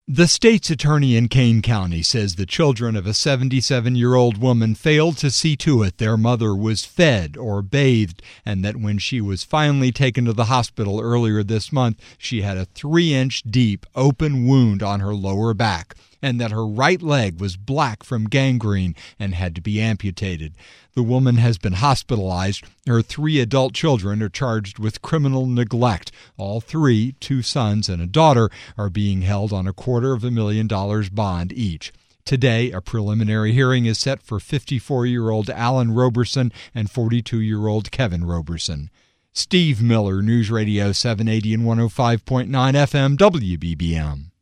The state's attorney in Kane County says the children of a 77-year-old woman failed to see to it their mother was fed or bathed, and that when she was finally taken to the hospital earlier this month, she had a 3-inch deep open wound on her lower back, and that her right leg was black from gangrene and had to be amputated. The woman has been hospitalized. Her 3 adult children are charged with criminal neglect. All 3, 2 sons and a daughter, are being held on $250,000 bond each. Today, a preliminary hearing is set for 54-year-old Alan Roberson and 42-year-old Kevin Roberson. Steve Miller, News Radio 780 and 105.9 FM, WBBM.